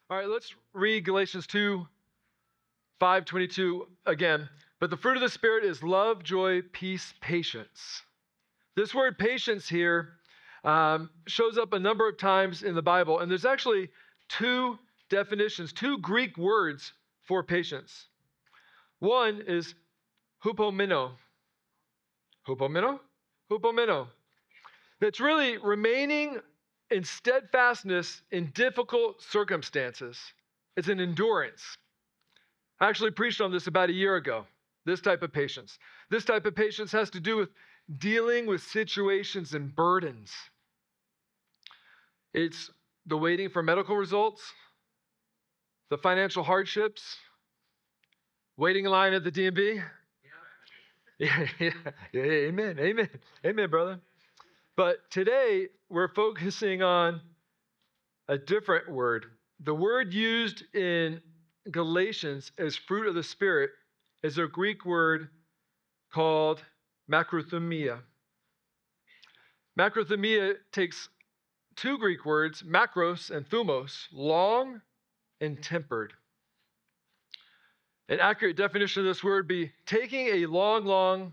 All right, let's read Galatians 2, 5:22 again. But the fruit of the Spirit is love, joy, peace, patience. This word patience here shows up a number of times in the Bible, and there's actually two definitions, two Greek words for patience. One is hupomeno. Hupomeno? Hupomeno. That's really remaining in steadfastness in difficult circumstances. It's an endurance. I actually preached on this about a year ago, this type of patience. This type of patience has to do with dealing with situations and burdens. It's the waiting for medical results, the financial hardships, waiting in line at the DMV. Yeah, amen, brother. But today we're focusing on a different word. The word used in Galatians as fruit of the Spirit is a Greek word called macrothumia. Macrothumia takes two Greek words, macros and thumos, long and tempered. An accurate definition of this word would be taking a long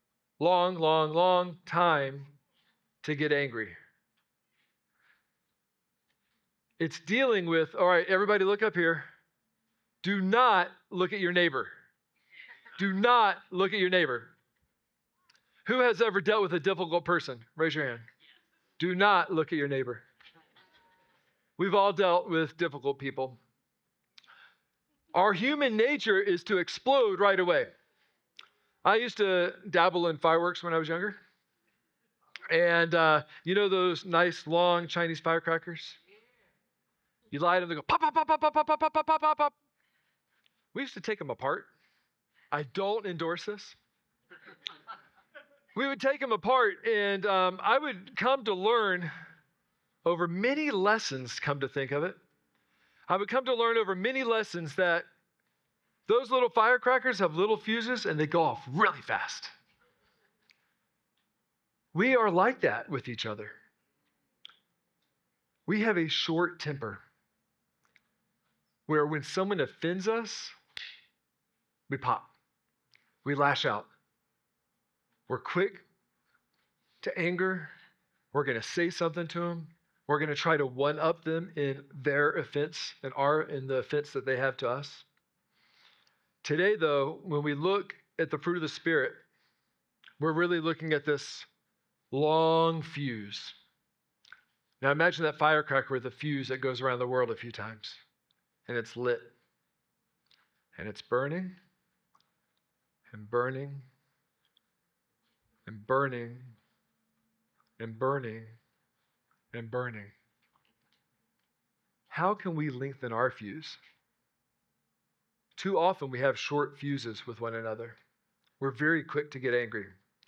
time to get angry. It's dealing with, all right, everybody look up here. Do not look at your neighbor. Do not look at your neighbor. Who has ever dealt with a difficult person? Raise your hand. Do not look at your neighbor. We've all dealt with difficult people. Our human nature is to explode right away. I used to dabble in fireworks when I was younger. And you know those nice, long Chinese firecrackers? You light them, they go pop, pop, pop, pop, pop, pop, pop, pop, pop, pop, pop. We used to take them apart. I don't endorse this. We would take them apart, and I would come to learn over many lessons, come to think of it. I would come to learn over many lessons that those little firecrackers have little fuses and they go off really fast. We are like that with each other. We have a short temper where when someone offends us, we pop. We lash out. We're quick to anger. We're going to say something to them. We're going to try to one-up them in their offense and in the offense that they have to us. Today, though, when we look at the fruit of the Spirit, we're really looking at this long fuse. Now imagine that firecracker with a fuse that goes around the world a few times, and it's lit, and it's burning, and burning, and burning, and burning, and burning. How can we lengthen our fuse? Too often we have short fuses with one another. We're very quick to get angry.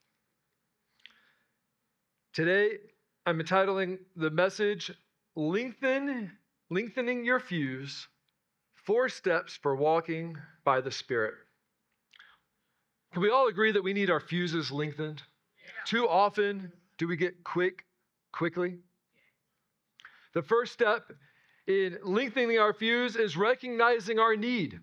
Today, I'm entitling the message, Lengthening Your Fuse, 4 Steps for Walking by the Spirit. Can we all agree that we need our fuses lengthened? Yeah. Too often do we get quickly? The first step in lengthening our fuse is recognizing our need.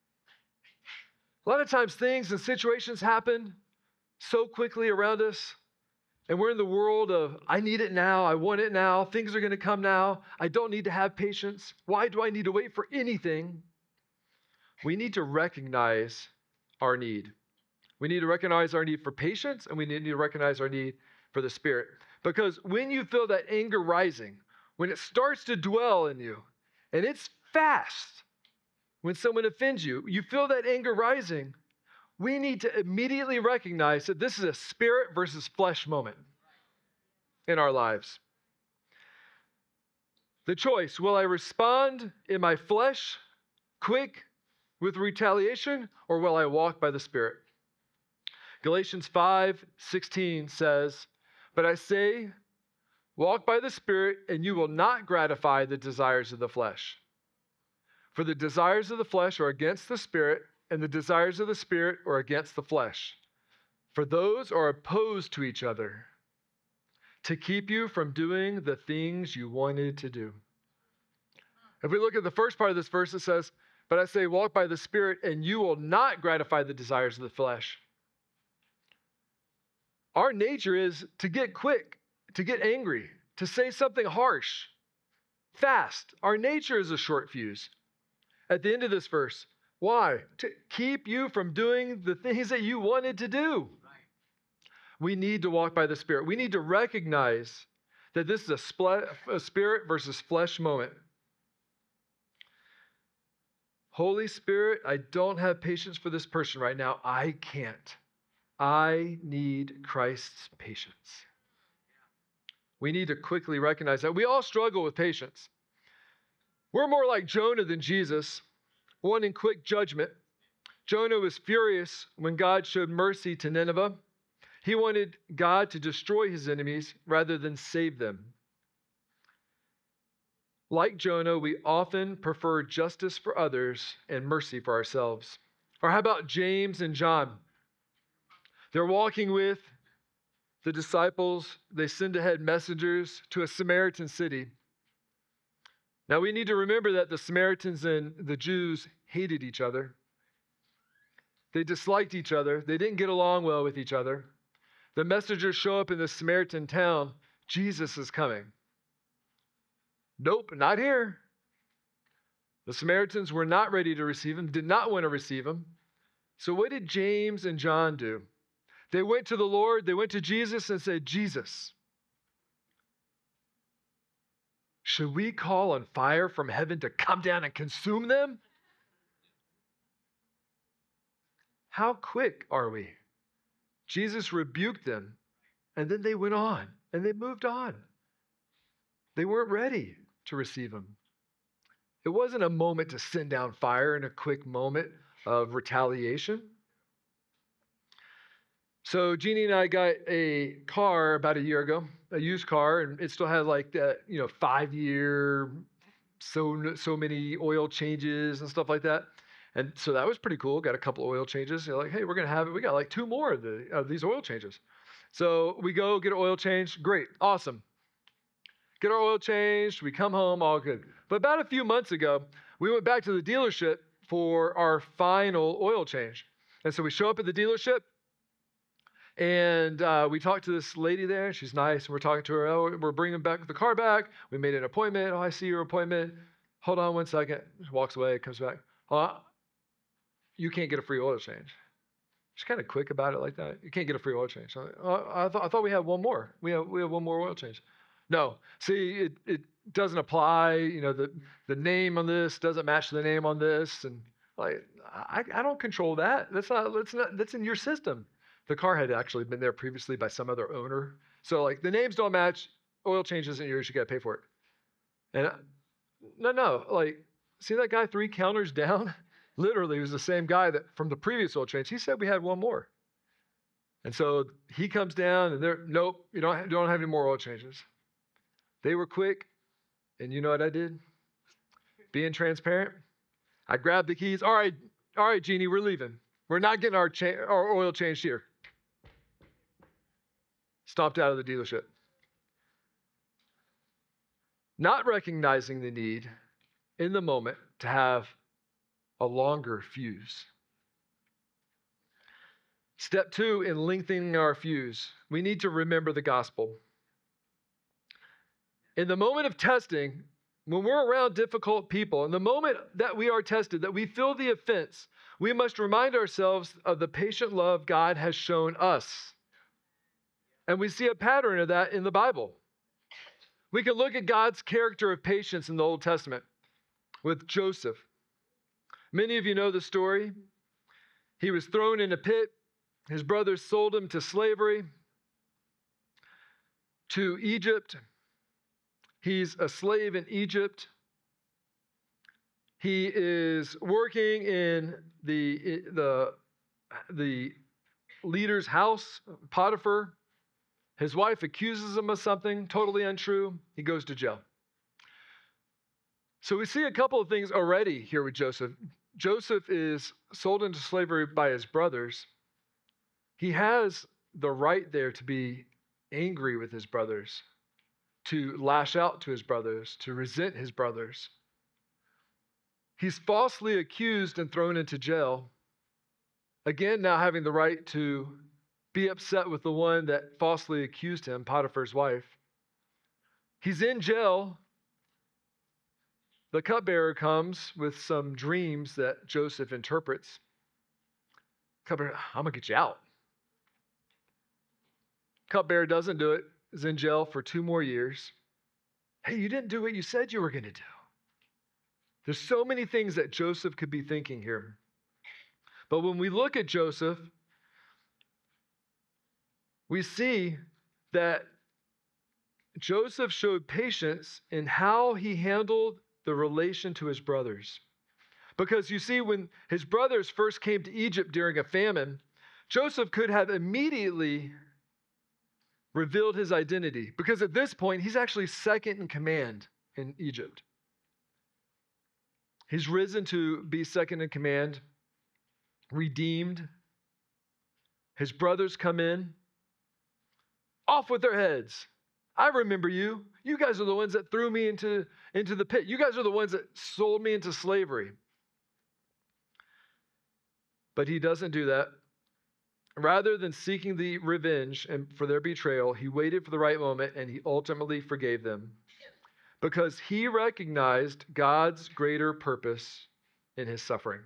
A lot of times things and situations happen so quickly around us, and we're in the world of, I need it now, I want it now, things are going to come now, I don't need to have patience. Why do I need to wait for anything? We need to recognize our need. We need to recognize our need for patience, and we need to recognize our need for the Spirit. Because when you feel that anger rising, when it starts to dwell in you, and it's fast, when someone offends you, you feel that anger rising, we need to immediately recognize that this is a spirit versus flesh moment in our lives. The choice, will I respond in my flesh, quick with retaliation, or will I walk by the Spirit? Galatians 5:16 says, but I say, walk by the Spirit, and you will not gratify the desires of the flesh. For the desires of the flesh are against the Spirit, and the desires of the Spirit are against the flesh. For those are opposed to each other, to keep you from doing the things you wanted to do. If we look at the first part of this verse, it says, but I say, walk by the Spirit, and you will not gratify the desires of the flesh. Our nature is to get quick, to get angry, to say something harsh, fast. Our nature is a short fuse. At the end of this verse, why? To keep you from doing the things that you wanted to do. We need to walk by the Spirit. We need to recognize that this is a spirit versus flesh moment. Holy Spirit, I don't have patience for this person right now. I can't. I need Christ's patience. We need to quickly recognize that. We all struggle with patience. We're more like Jonah than Jesus, wanting quick judgment. Jonah was furious when God showed mercy to Nineveh. He wanted God to destroy his enemies rather than save them. Like Jonah, we often prefer justice for others and mercy for ourselves. Or how about James and John? They're walking with the disciples. They send ahead messengers to a Samaritan city. Now we need to remember that the Samaritans and the Jews hated each other. They disliked each other. They didn't get along well with each other. The messengers show up in the Samaritan town. Jesus is coming. Nope, not here. The Samaritans were not ready to receive him, did not want to receive him. So what did James and John do? They went to the Lord, they went to Jesus and said, Jesus, should we call on fire from heaven to come down and consume them? How quick are we? Jesus rebuked them, and then they went on, and they moved on. They weren't ready to receive him. It wasn't a moment to send down fire in a quick moment of retaliation. So Jeannie and I got a car about a year ago, a used car, and it still had like that, 5-year, so many oil changes and stuff like that. And so that was pretty cool. Got a couple of oil changes. You're like, hey, we're going to have it. We got like 2 more of these oil changes. So we go get an oil change. Great. Awesome. Get our oil changed. We come home. All good. But about a few months ago, we went back to the dealership for our final oil change. And so we show up at the dealership. And we talked to this lady there. She's nice. We're talking to her. Oh, we're bringing back the car back. We made an appointment. Oh, I see your appointment. Hold on one second. She walks away, comes back. You can't get a free oil change. She's kind of quick about it like that. You can't get a free oil change. I'm like, I thought we had one more. We have one more oil change. No. See, it doesn't apply. The name on this doesn't match the name on this. And like, I don't control that. That's in your system. The car had actually been there previously by some other owner. So like the names don't match, oil change isn't yours, you got to pay for it. And no, like, see that guy 3 counters down? Literally, it was the same guy that from the previous oil change. He said we had one more. And so he comes down and nope, you don't have any more oil changes. They were quick. And you know what I did? Being transparent. I grabbed the keys. All right, Jeannie, we're leaving. We're not getting our oil changed here. Stomped out of the dealership. Not recognizing the need in the moment to have a longer fuse. Step 2 in lengthening our fuse, we need to remember the gospel. In the moment of testing, when we're around difficult people, in the moment that we are tested, that we feel the offense, we must remind ourselves of the patient love God has shown us. And we see a pattern of that in the Bible. We can look at God's character of patience in the Old Testament with Joseph. Many of you know the story. He was thrown in a pit. His brothers sold him to slavery, to Egypt. He's a slave in Egypt. He is working in the leader's house, Potiphar. His wife accuses him of something totally untrue. He goes to jail. So we see a couple of things already here with Joseph. Joseph is sold into slavery by his brothers. He has the right there to be angry with his brothers, to lash out to his brothers, to resent his brothers. He's falsely accused and thrown into jail. Again, now having the right to be upset with the one that falsely accused him, Potiphar's wife. He's in jail. The cupbearer comes with some dreams that Joseph interprets. Cupbearer, I'm going to get you out. Cupbearer doesn't do it, is in jail for 2 more years. Hey, you didn't do what you said you were going to do. There's so many things that Joseph could be thinking here. But when we look at Joseph, we see that Joseph showed patience in how he handled the relation to his brothers. Because you see, when his brothers first came to Egypt during a famine, Joseph could have immediately revealed his identity. Because at this point, he's actually second in command in Egypt. He's risen to be second in command, redeemed. His brothers come in, off with their heads. I remember you. You guys are the ones that threw me into the pit. You guys are the ones that sold me into slavery. But he doesn't do that. Rather than seeking the revenge and for their betrayal, he waited for the right moment and he ultimately forgave them because he recognized God's greater purpose in his suffering.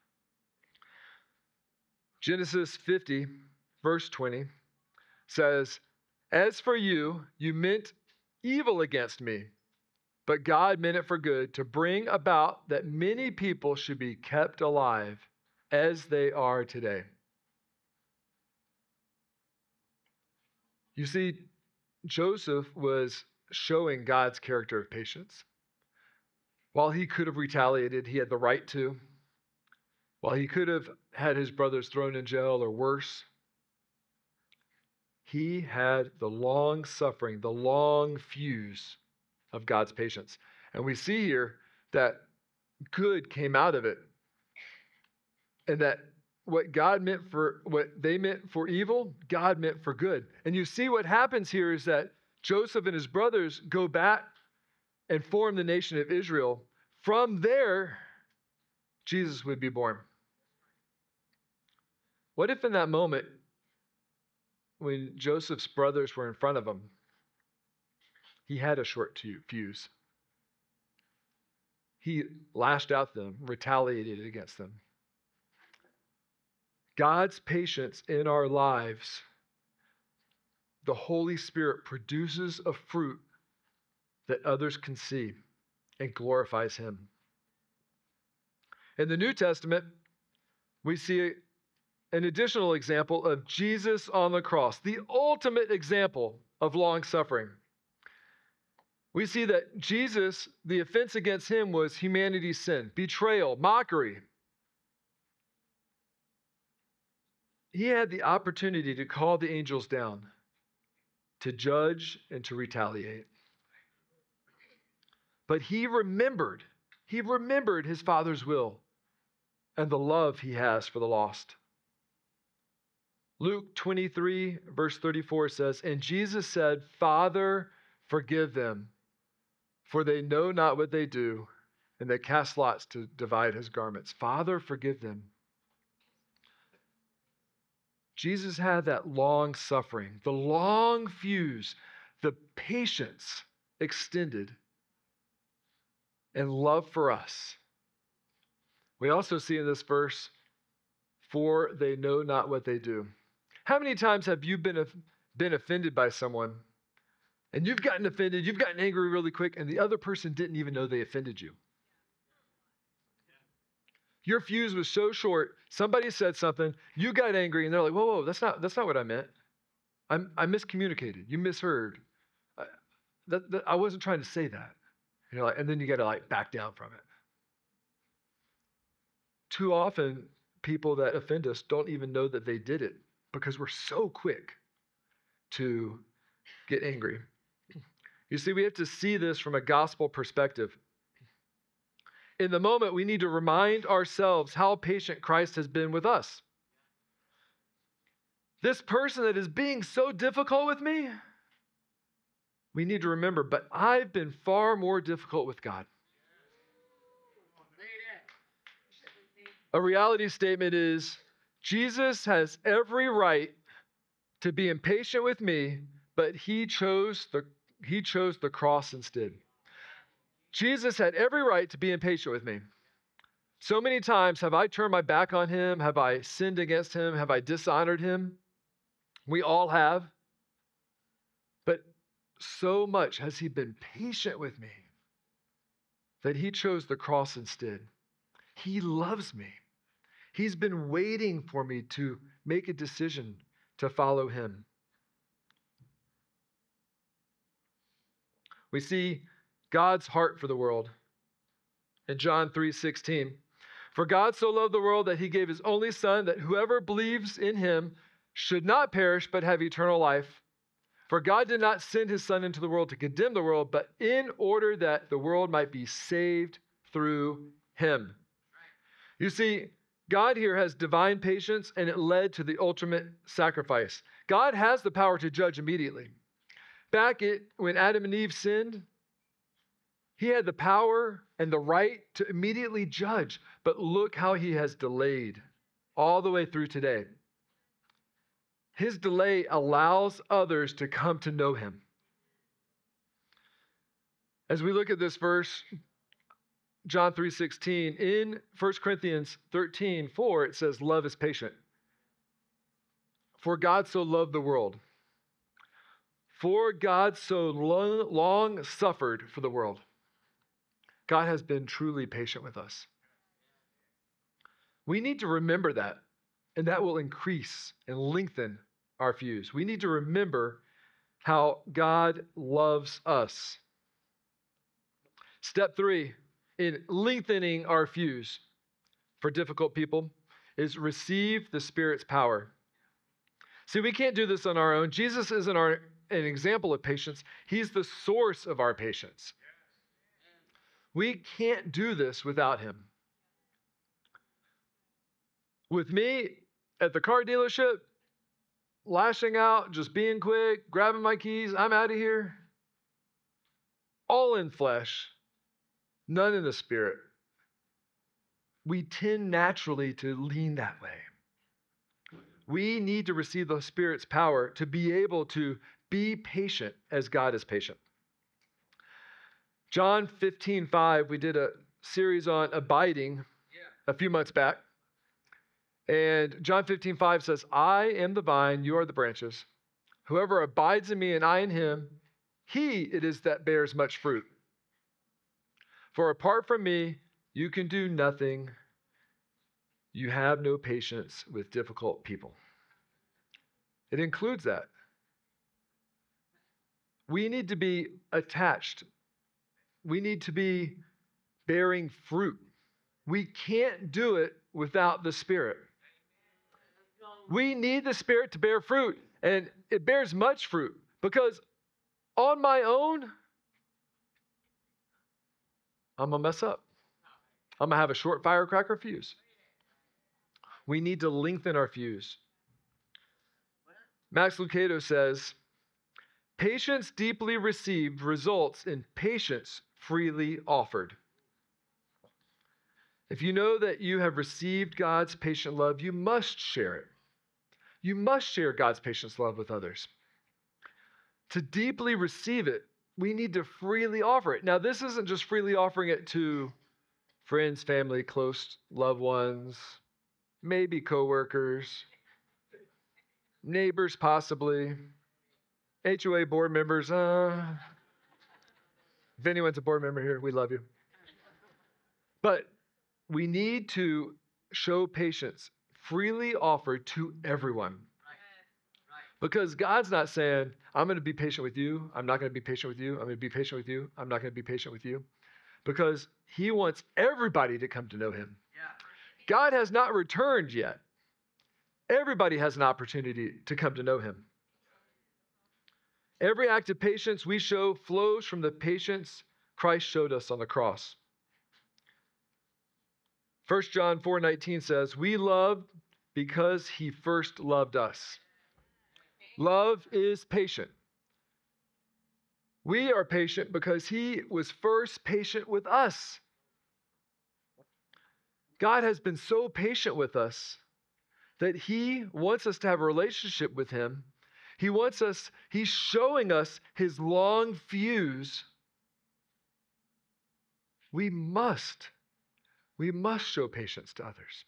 Genesis 50, verse 20 says, "As for you, you meant evil against me, but God meant it for good to bring about that many people should be kept alive as they are today." You see, Joseph was showing God's character of patience. While he could have retaliated, he had the right to. While he could have had his brothers thrown in jail or worse, he had the long suffering, the long fuse of God's patience. And we see here that good came out of it. And that what they meant for evil, God meant for good. And you see what happens here is that Joseph and his brothers go back and form the nation of Israel. From there, Jesus would be born. What if in that moment, when Joseph's brothers were in front of him, he had a short fuse? He lashed out at them, retaliated against them. God's patience in our lives, the Holy Spirit produces a fruit that others can see and glorifies him. In the New Testament, we see an additional example of Jesus on the cross, the ultimate example of long suffering. We see that Jesus, the offense against him was humanity's sin, betrayal, mockery. He had the opportunity to call the angels down, to judge and to retaliate. But he remembered his Father's will and the love he has for the lost. Luke 23, verse 34 says, "And Jesus said, 'Father, forgive them, for they know not what they do.' And they cast lots to divide his garments. Father, forgive them." Jesus had that long suffering, the long fuse, the patience extended, and love for us. We also see in this verse, "For they know not what they do." How many times have you been offended by someone, and you've gotten offended, you've gotten angry really quick, and the other person didn't even know they offended you? Your fuse was so short, somebody said something, you got angry, and they're like, whoa, that's not what I meant. I miscommunicated. You misheard. I wasn't trying to say that. And then you got to back down from it. Too often, people that offend us don't even know that they did it because we're so quick to get angry. You see, we have to see this from a gospel perspective. In the moment, we need to remind ourselves how patient Christ has been with us. This person that is being so difficult with me, we need to remember, but I've been far more difficult with God. A reality statement is Jesus has every right to be impatient with me, but he chose the cross instead. Jesus had every right to be impatient with me. So many times have I turned my back on him? Have I sinned against him? Have I dishonored him? We all have. But so much has he been patient with me that he chose the cross instead. He loves me. He's been waiting for me to make a decision to follow him. We see God's heart for the world in John 3:16. For God so loved the world that he gave his only son, that whoever believes in him should not perish but have eternal life. For God did not send his son into the world to condemn the world, but in order that the world might be saved through him. You see, God here has divine patience, and it led to the ultimate sacrifice. God has the power to judge immediately. When Adam and Eve sinned, he had the power and the right to immediately judge. But look how he has delayed all the way through today. His delay allows others to come to know him. As we look at this verse, John 3:16, in 1 Corinthians 13:4, it says, love is patient. For God so loved the world. For God so long suffered for the world. God has been truly patient with us. We need to remember that, and that will increase and lengthen our fuse. We need to remember how God loves us. Step 3 in lengthening our fuse for difficult people is receive the Spirit's power. See, we can't do this on our own. Jesus isn't an example of patience. He's the source of our patience. We can't do this without him. With me at the car dealership, lashing out, just being quick, grabbing my keys, I'm out of here. All in flesh, none in the spirit. We tend naturally to lean that way. We need to receive the Spirit's power to be able to be patient as God is patient. John 15:5, we did a series on abiding a few months back. And John 15:5 says, I am the vine, you are the branches. Whoever abides in me and I in him, he it is that bears much fruit. For apart from me, you can do nothing. You have no patience with difficult people. It includes that. We need to be attached. We need to be bearing fruit. We can't do it without the Spirit. We need the Spirit to bear fruit, and it bears much fruit, because on my own, I'm going to mess up. I'm going to have a short firecracker fuse. We need to lengthen our fuse. Max Lucado says, patience deeply received results in patience freely offered. If you know that you have received God's patient love, you must share it. You must share God's patient love with others. To deeply receive it, we need to freely offer it. Now, this isn't just freely offering it to friends, family, close loved ones, maybe coworkers, neighbors possibly, HOA board members. If anyone's a board member here, we love you. But we need to show patience freely offered to everyone. Because God's not saying, I'm going to be patient with you. I'm not going to be patient with you. I'm going to be patient with you. I'm not going to be patient with you. Because he wants everybody to come to know him. God has not returned yet. Everybody has an opportunity to come to know him. Every act of patience we show flows from the patience Christ showed us on the cross. 1 John 4:19 says, we love because he first loved us. Love is patient. We are patient because he was first patient with us. God has been so patient with us that he wants us to have a relationship with him. He's showing us his long fuse. We must show patience to others.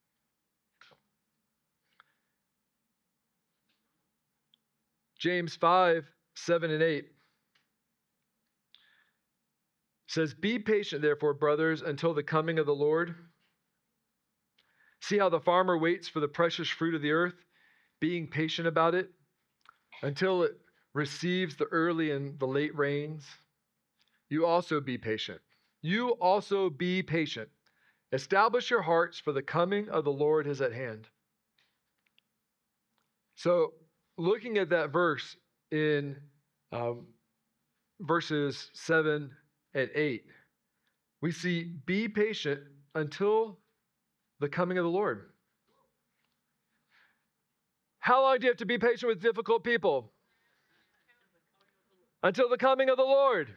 James 5, 7 and 8 says, "Be patient, therefore, brothers, until the coming of the Lord. See how the farmer waits for the precious fruit of the earth, being patient about it, until it receives the early and the late rains. You also be patient. You also be patient. Establish your hearts, for the coming of the Lord is at hand." So, looking at that verse in verses 7 and 8, we see, be patient until the coming of the Lord. How long do you have to be patient with difficult people? Until the coming of the Lord.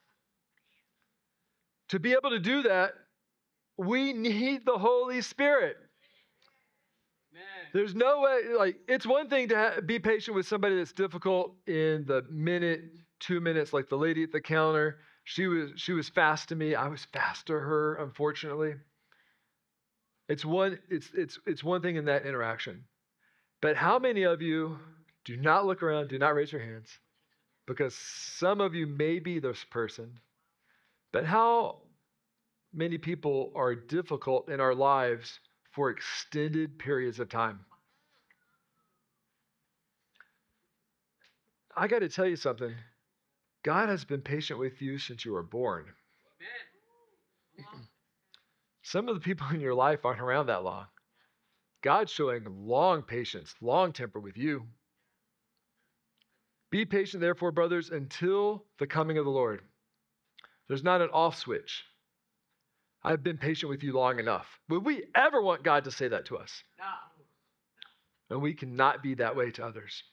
To be able to do that, we need the Holy Spirit. There's no way, it's one thing to be patient with somebody that's difficult in the minute, 2 minutes, like the lady at the counter. She was fast to me. I was fast to her, unfortunately. It's one thing in that interaction. But how many of you do not look around, do not raise your hands, because some of you may be this person, but how many people are difficult in our lives for extended periods of time? I got to tell you something. God has been patient with you since you were born. Some of the people in your life aren't around that long. God's showing long patience, long temper with you. Be patient, therefore, brothers, until the coming of the Lord. There's not an off switch. I've been patient with you long enough. Would we ever want God to say that to us? No. And we cannot be that way to others.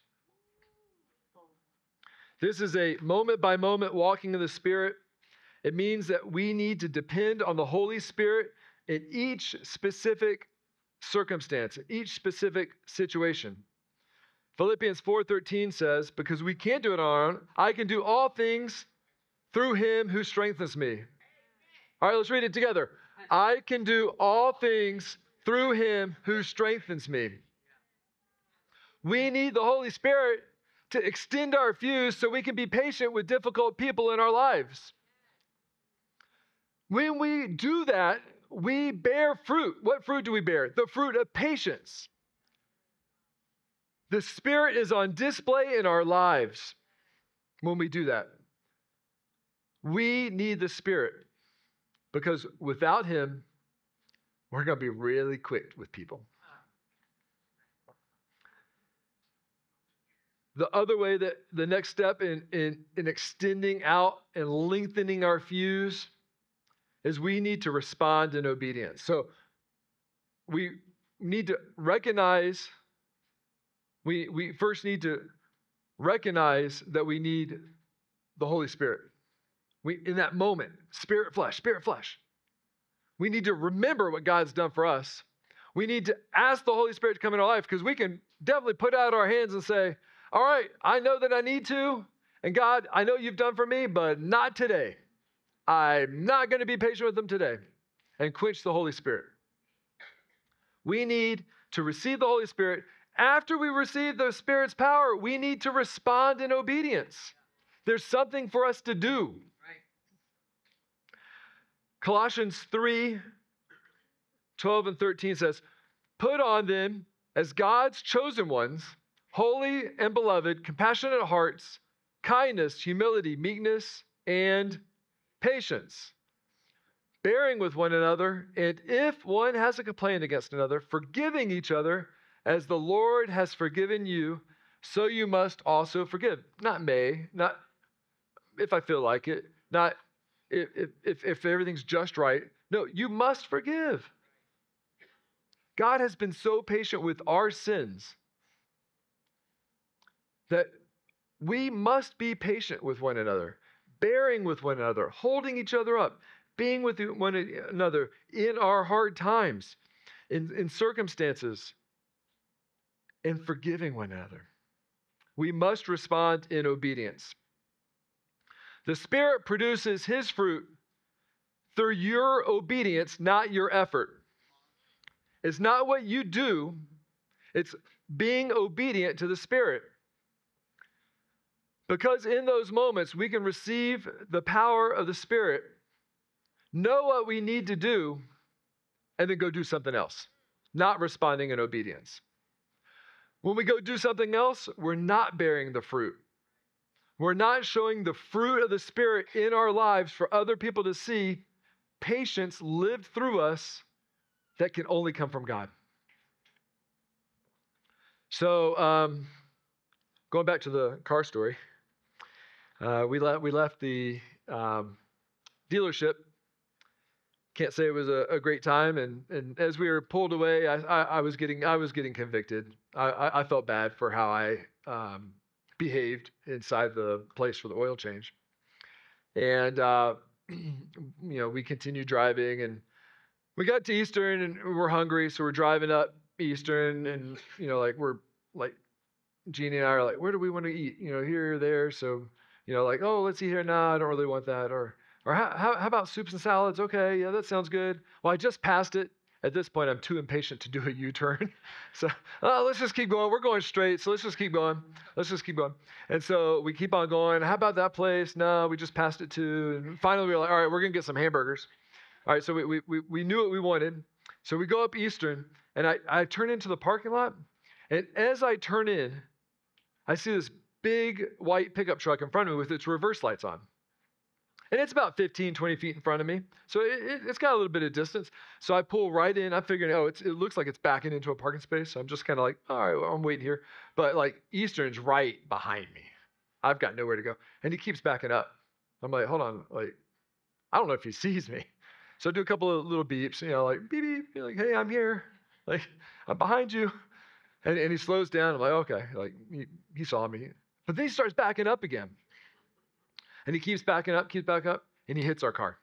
This is a moment by moment walking in the Spirit. It means that we need to depend on the Holy Spirit in each specific circumstance, each specific situation. Philippians 4:13 says, because we can't do it on our own, I can do all things through him who strengthens me. All right, let's read it together. I can do all things through him who strengthens me. We need the Holy Spirit to extend our fuse so we can be patient with difficult people in our lives. When we do that, we bear fruit. What fruit do we bear? The fruit of patience. The Spirit is on display in our lives when we do that. We need the Spirit because without him, we're going to be really quick with people. The other way that the next step in extending out and lengthening our fuse is we need to respond in obedience. So we need to recognize, we first need to recognize that we need the Holy Spirit. In that moment, spirit, flesh. We need to remember what God's done for us. We need to ask the Holy Spirit to come in our life because we can definitely put out our hands and say, all right, I know that I need to, and God, I know you've done for me, but not today. I'm not going to be patient with them today, and quench the Holy Spirit. We need to receive the Holy Spirit. After we receive the Spirit's power, we need to respond in obedience. There's something for us to do. Right. Colossians 3:12 and 13 says, put on them as God's chosen ones, holy and beloved, compassionate hearts, kindness, humility, meekness, and patience, bearing with one another, and if one has a complaint against another, forgiving each other as the Lord has forgiven you, so you must also forgive. Not if I feel like it, not if everything's just right. No, you must forgive. God has been so patient with our sins that we must be patient with one another, bearing with one another, holding each other up, being with one another in our hard times, in circumstances, and forgiving one another. We must respond in obedience. The Spirit produces His fruit through your obedience, not your effort. It's not what you do, it's being obedient to the Spirit. Because in those moments, we can receive the power of the Spirit, know what we need to do, and then go do something else, not responding in obedience. When we go do something else, we're not bearing the fruit. We're not showing the fruit of the Spirit in our lives for other people to see patience lived through us that can only come from God. So, going back to the car story, we left the dealership. Can't say it was a great time, and as we were pulled away, I was getting convicted. I felt bad for how I behaved inside the place for the oil change, and we continued driving, and we got to Eastern, and we were hungry, so we're driving up Eastern, and Jeannie and I are like, where do we want to eat? Here or there. So oh, let's eat here. No, I don't really want that. Or how about soups and salads? Okay, yeah, that sounds good. Well, I just passed it. At this point, I'm too impatient to do a U-turn. So let's just keep going. We're going straight, so let's just keep going. And so we keep on going. How about that place? No, we just passed it too. And finally, we were like, all right, we're going to get some hamburgers. All right, so we knew what we wanted. So we go up Eastern, and I turn into the parking lot. And as I turn in, I see this big white pickup truck in front of me with its reverse lights on. And it's about 15, 20 feet in front of me. So it's got a little bit of distance. So I pull right in. I'm figuring, it looks like it's backing into a parking space. So I'm just kind of like, all right, well, I'm waiting here. But Eastern's right behind me. I've got nowhere to go. And he keeps backing up. I'm like, hold on. I don't know if he sees me. So I do a couple of little beeps, beep, beep. Hey, I'm here. I'm behind you. And he slows down. I'm like, okay. He saw me. But then he starts backing up again. And he keeps backing up, and he hits our car.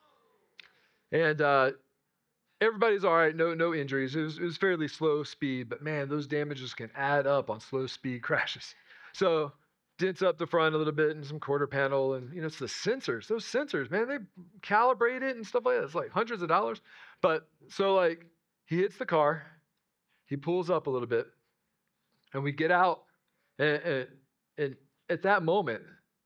And everybody's all right, no injuries. It was fairly slow speed, but man, those damages can add up on slow speed crashes. So dents up the front a little bit and some quarter panel, and it's the sensors. Those sensors, man, they calibrate it and stuff like that. It's like hundreds of dollars. But so he hits the car, he pulls up a little bit, and we get out, and at that moment,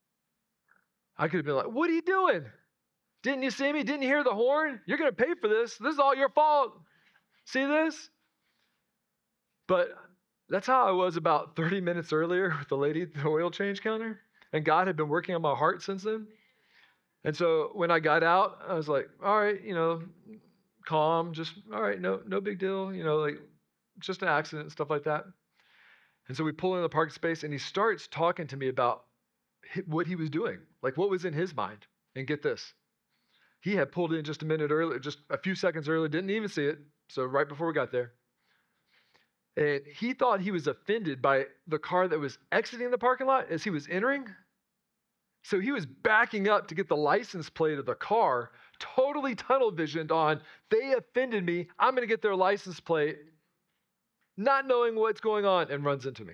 I could have been like, what are you doing? Didn't you see me? Didn't you hear the horn? You're going to pay for this. This is all your fault. See this? But that's how I was about 30 minutes earlier with the lady at the oil change counter. And God had been working on my heart since then. And so when I got out, I was like, all right, calm, just, all right, no big deal, just an accident and stuff like that. And so we pull in the parking space, and he starts talking to me about what he was doing, what was in his mind. And get this, he had pulled in just a minute earlier, just a few seconds earlier, didn't even see it. So right before we got there. And he thought he was offended by the car that was exiting the parking lot as he was entering. So he was backing up to get the license plate of the car, totally tunnel visioned on, they offended me, I'm going to get their license plate, not knowing what's going on, and runs into me.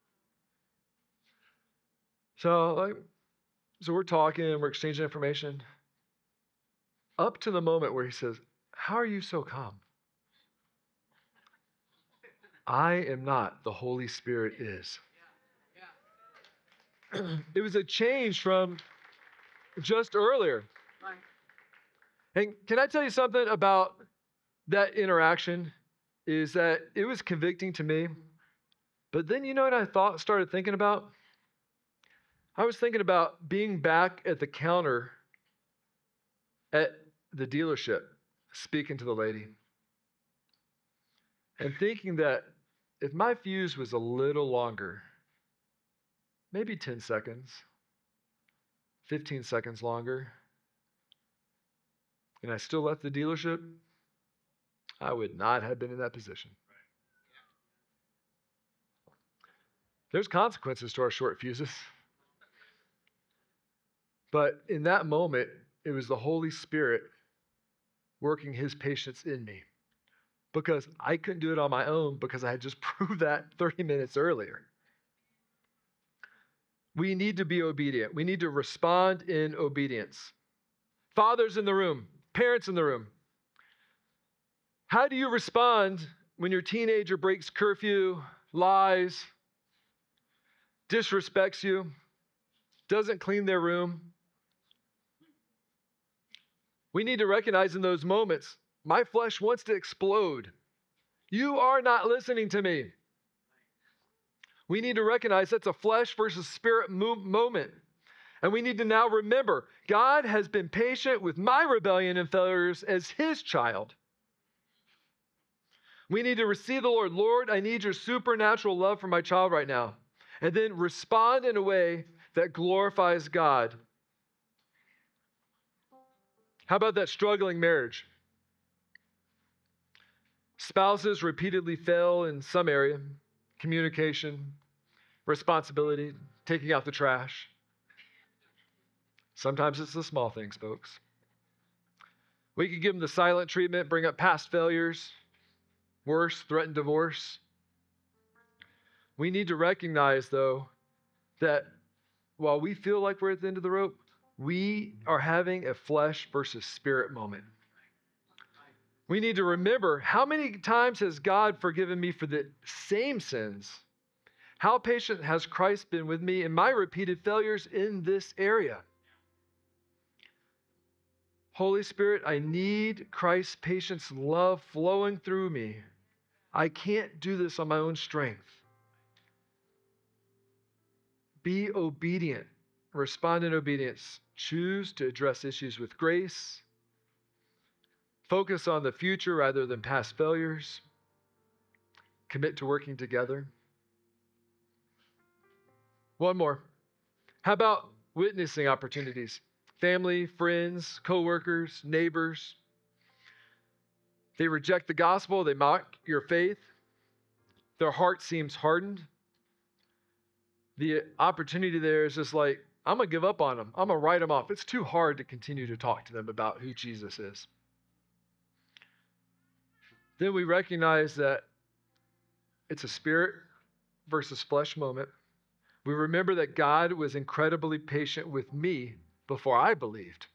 So we're talking, we're exchanging information, up to the moment where he says, how are you so calm? I am not, the Holy Spirit is. It was a change from just earlier. And can I tell you something about that interaction? Is that it was convicting to me. But then what I started thinking about? I was thinking about being back at the counter at the dealership, speaking to the lady, and thinking that if my fuse was a little longer, maybe 10 seconds, 15 seconds longer, and I still left the dealership, I would not have been in that position. There's consequences to our short fuses. But in that moment, it was the Holy Spirit working his patience in me. Because I couldn't do it on my own because I had just proved that 30 minutes earlier. We need to be obedient. We need to respond in obedience. Fathers in the room, parents in the room, how do you respond when your teenager breaks curfew, lies, disrespects you, doesn't clean their room? We need to recognize in those moments, my flesh wants to explode. You are not listening to me. We need to recognize that's a flesh versus spirit moment. And we need to now remember, God has been patient with my rebellion and failures as his child. We need to receive the Lord. Lord, I need your supernatural love for my child right now. And then respond in a way that glorifies God. How about that struggling marriage? Spouses repeatedly fail in some area, communication, responsibility, taking out the trash. Sometimes it's the small things, folks. We could give them the silent treatment, bring up past failures, worse, threaten divorce. We need to recognize, though, that while we feel like we're at the end of the rope, we are having a flesh versus spirit moment. We need to remember, how many times has God forgiven me for the same sins? How patient has Christ been with me in my repeated failures in this area? Holy Spirit, I need Christ's patience, love flowing through me. I can't do this on my own strength. Be obedient. Respond in obedience. Choose to address issues with grace. Focus on the future rather than past failures. Commit to working together. One more. How about witnessing opportunities? Family, friends, coworkers, neighbors. They reject the gospel. They mock your faith. Their heart seems hardened. The opportunity there is just like, I'm going to give up on them. I'm going to write them off. It's too hard to continue to talk to them about who Jesus is. Then we recognize that it's a spirit versus flesh moment. We remember that God was incredibly patient with me before I believed.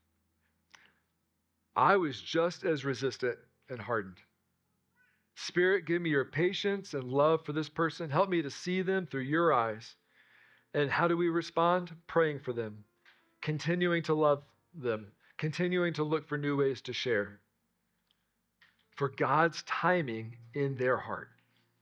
I was just as resistant and hardened. Spirit, give me your patience and love for this person. Help me to see them through your eyes. And how do we respond? Praying for them, continuing to love them, continuing to look for new ways to share, for God's timing in their heart.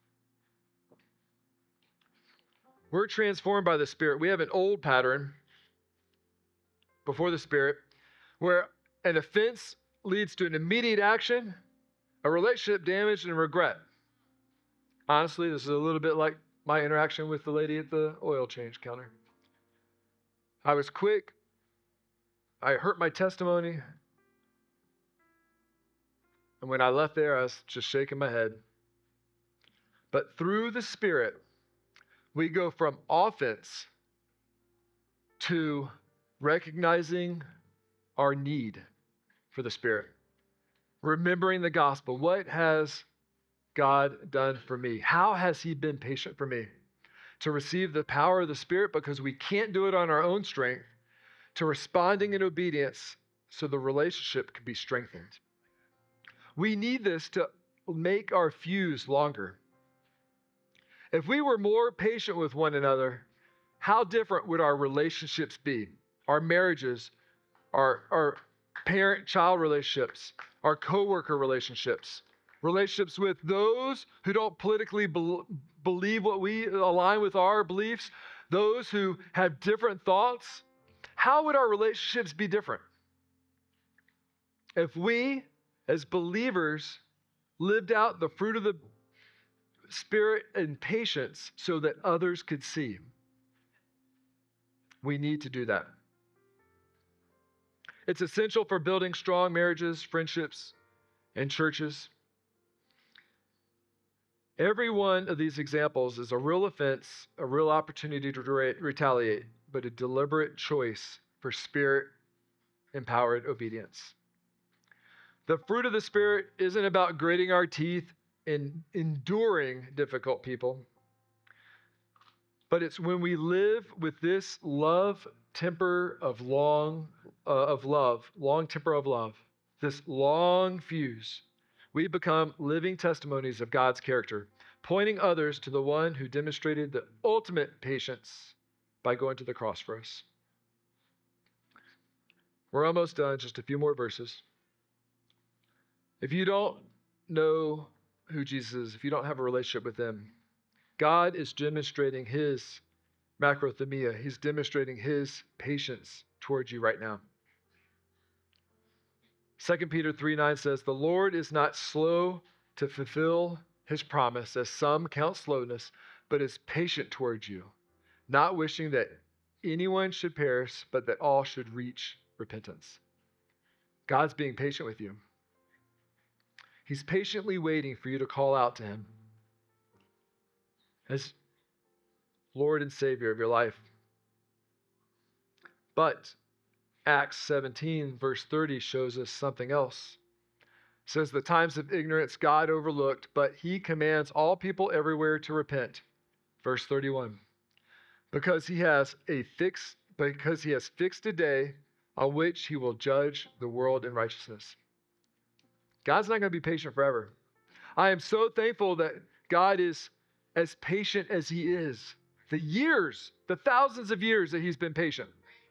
We're transformed by the Spirit. We have an old pattern before the Spirit where an offense leads to an immediate action, a relationship damage, and regret. Honestly, this is a little bit like my interaction with the lady at the oil change counter. I was quick. I hurt my testimony. And when I left there, I was just shaking my head. But through the Spirit, we go from offense to recognizing our need for the Spirit. Remembering the gospel. What has God done for me? How has he been patient for me? To receive the power of the Spirit because we can't do it on our own strength. To responding in obedience so the relationship can be strengthened. We need this to make our fuse longer. If we were more patient with one another, how different would our relationships be? Our marriages, our parent-child relationships, our coworker relationships, relationships with those who don't politically believe what we align with our beliefs, those who have different thoughts. How would our relationships be different if we, as believers, lived out the fruit of the Spirit and patience so that others could see? We need to do that. It's essential for building strong marriages, friendships, and churches. Every one of these examples is a real offense, a real opportunity to retaliate, but a deliberate choice for Spirit-empowered obedience. The fruit of the Spirit isn't about gritting our teeth and enduring difficult people, but it's when we live with this long temper of love, this long fuse, we become living testimonies of God's character, pointing others to the one who demonstrated the ultimate patience by going to the cross for us. We're almost done, just a few more verses. If you don't know who Jesus is, if you don't have a relationship with him, God is demonstrating his macrothemia. He's demonstrating his patience towards you right now. 2 Peter 3:9 says, "The Lord is not slow to fulfill his promise, as some count slowness, but is patient towards you, not wishing that anyone should perish, but that all should reach repentance." God's being patient with you. He's patiently waiting for you to call out to him as Lord and Savior of your life. But Acts 17, verse 30 shows us something else. It says, "The times of ignorance God overlooked, but he commands all people everywhere to repent." Verse 31. Because he has fixed a day on which he will judge the world in righteousness. God's not going to be patient forever. I am so thankful that God is as patient as he is. The thousands of years that he's been patient.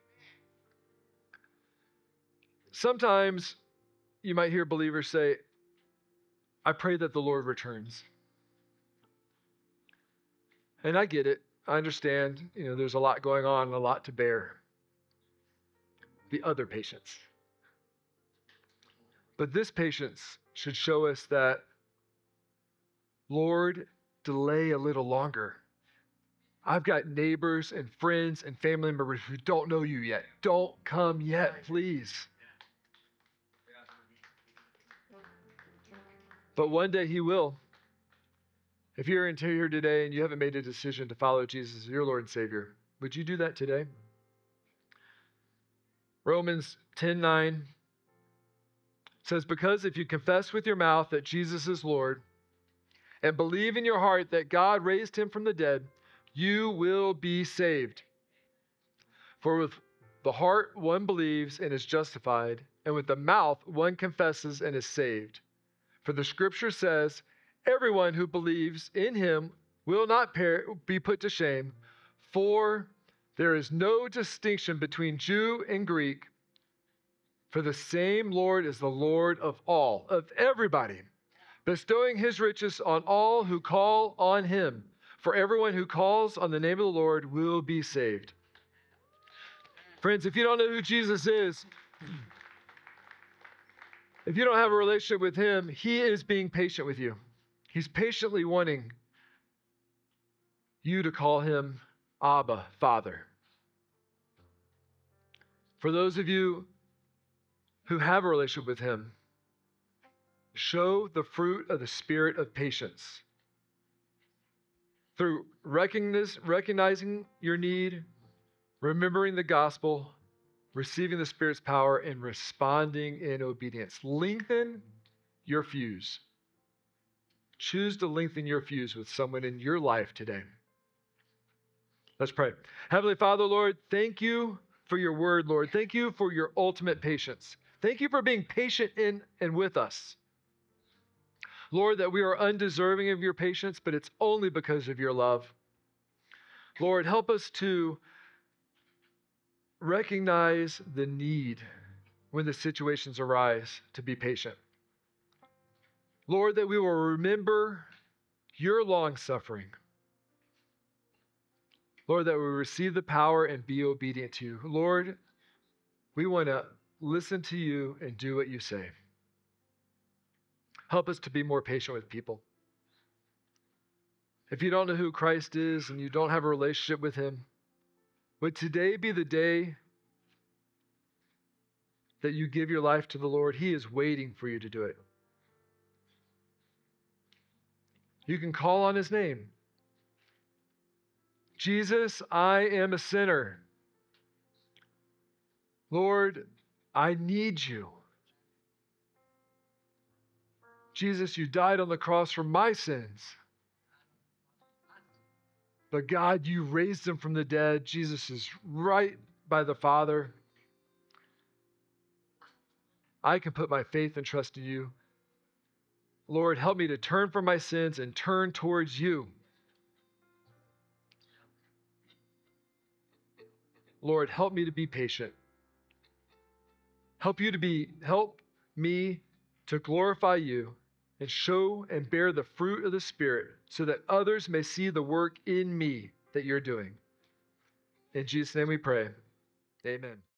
Sometimes you might hear believers say, "I pray that the Lord returns." And I get it. I understand, there's a lot going on and a lot to bear. The other patience. But this patience should show us that, Lord, delay a little longer. I've got neighbors and friends and family members who don't know you yet. Don't come yet, please. But one day he will. If you're here today and you haven't made a decision to follow Jesus as your Lord and Savior, would you do that today? Romans 10:9 says, "Because if you confess with your mouth that Jesus is Lord and believe in your heart that God raised him from the dead, you will be saved. For with the heart one believes and is justified, and with the mouth one confesses and is saved. For the scripture says, everyone who believes in him will not be put to shame, for there is no distinction between Jew and Greek, for the same Lord is the Lord of all, of everybody, bestowing his riches on all who call on him. For everyone who calls on the name of the Lord will be saved." Friends, if you don't know who Jesus is, if you don't have a relationship with him, he is being patient with you. He's patiently wanting you to call him Abba, Father. For those of you who have a relationship with him, show the fruit of the Spirit of patience through recognizing your need, remembering the gospel, receiving the Spirit's power, and responding in obedience. Lengthen your fuse. Choose to lengthen your fuse with someone in your life today. Let's pray. Heavenly Father, Lord, thank you for your word, Lord. Thank you for your ultimate patience. Thank you for being patient in and with us. Lord, that we are undeserving of your patience, but it's only because of your love. Lord, help us to recognize the need when the situations arise to be patient. Lord, that we will remember your long suffering. Lord, that we receive the power and be obedient to you. Lord, we want to listen to you and do what you say. Help us to be more patient with people. If you don't know who Christ is and you don't have a relationship with him, would today be the day that you give your life to the Lord? He is waiting for you to do it. You can call on his name. Jesus, I am a sinner. Lord, I need you. Jesus, you died on the cross for my sins. But God, you raised him from the dead. Jesus is right by the Father. I can put my faith and trust in you. Lord, help me to turn from my sins and turn towards you. Lord, help me to be patient. Help me to glorify you and show and bear the fruit of the Spirit so that others may see the work in me that you're doing. In Jesus' name we pray. Amen.